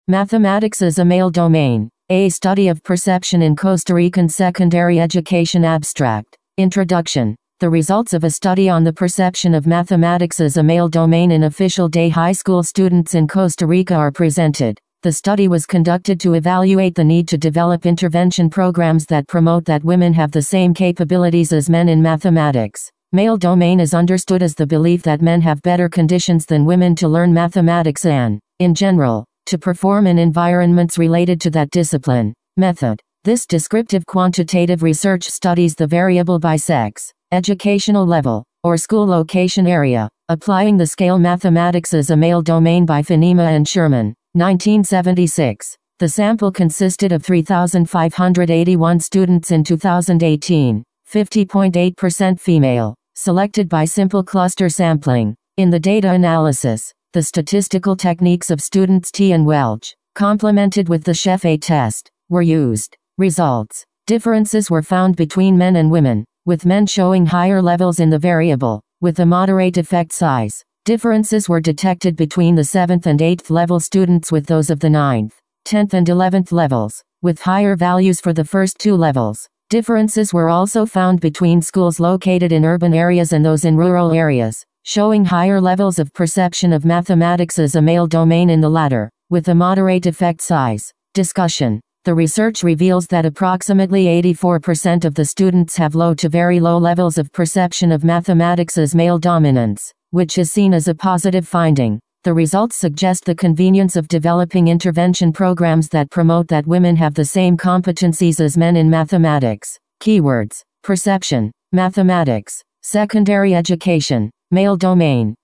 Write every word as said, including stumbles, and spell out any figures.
Mathematics is a male domain. A study of perception in Costa Rican secondary education. Abstract. Introduction. The results of a study on the perception of mathematics as a male domain in official day high school students in Costa Rica are presented. The study was conducted to evaluate the need to develop intervention programs that promote that women have the same capabilities as men in mathematics. Male domain is understood as the belief that men have better conditions than women to learn mathematics and, in general, to perform in environments related to that discipline. Method. This descriptive quantitative research studies the variable by sex, educational level, or school location area, applying the scale Mathematics as a Male Domain by Fanima and Sherman, nineteen seventy-six. The sample consisted of three thousand five hundred eighty-one students in two thousand eighteen, fifty point eight percent female, selected by simple cluster sampling. In the data analysis, the statistical techniques of students T and Welch, complemented with the Sheffield test, were used. Results. Differences were found between men and women, with men showing higher levels in the variable, with a moderate effect size. Differences were detected between the seventh and eighth level students with those of the ninth, tenth and eleventh levels, with higher values for the first two levels. Differences were also found between schools located in urban areas and those in rural areas, showing higher levels of perception of mathematics as a male domain in the latter, with a moderate effect size. Discussion. The research reveals that approximately eighty-four percent of the students have low to very low levels of perception of mathematics as male dominance, which is seen as a positive finding. The results suggest the convenience of developing intervention programs that promote that women have the same competencies as men in mathematics. Keywords: perception, mathematics, secondary education, male domain.